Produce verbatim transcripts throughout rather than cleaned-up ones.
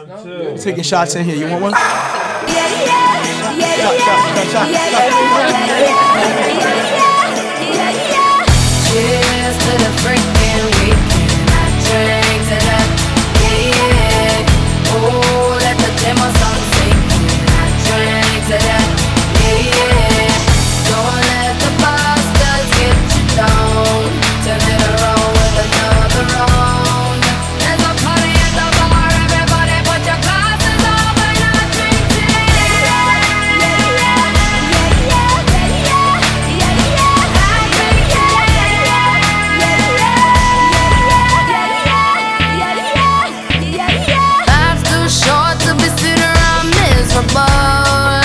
We're taking shots in here. You want one? Yeah, yeah, yeah, yeah, Shot, shot, shot, shot, yeah, shot. yeah, yeah, yeah. Cheers to the freaking weekend. I drink to that, yeah, yeah. Oh, let the demo song sing. I drink to that, yeah, yeah. Don't let the bastards get you down. Turn it around with another round. There's a party at the bar. Everybody put your glasses up and I drink to life's too short to be sitting around miserable.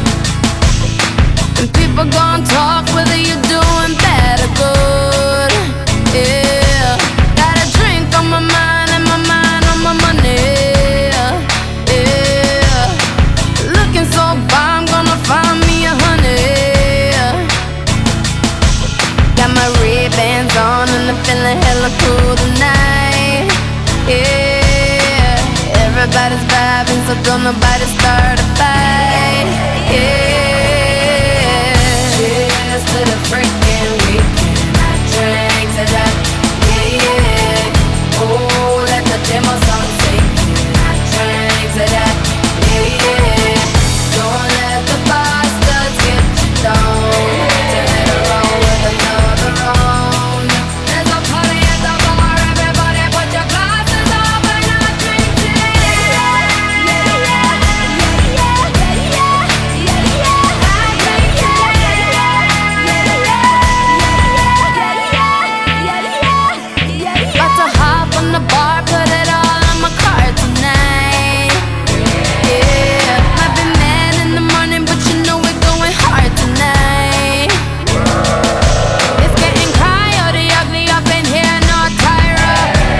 And people gon' talk whether you're doing bad or good. Yeah, got a drink on my mind and my mind on my money. Yeah, looking so fine, I'm gonna find me a honey. Got my Ray-Bans on and I'm feeling hella cool tonight. Yeah, everybody's vibing, so don't nobody start a fight. Yeah, cheers to the freaking weekend. I drink to that, yeah, yeah. Oh, let the demo song sing. I drink to that, yeah, yeah. Don't let the bastards get you down. Turn it around with another round. There's a party at the bar. Everybody put your glasses up and I drink to about to hop on the bar, put it all on my card tonight. Yeah, might be mad in the morning, but you know we're going hard tonight. It's getting coyote ugly up in here, no Tyra.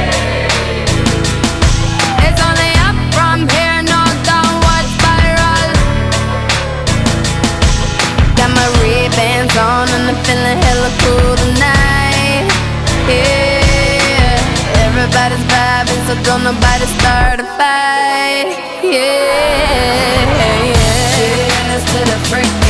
It's only up from here, no downward spiral. Got my Ray-Bans on and I'm feeling hella cool tonight. Yeah, everybody's vibing, so don't nobody start a fight. Yeah, yeah. Cheers to the freak.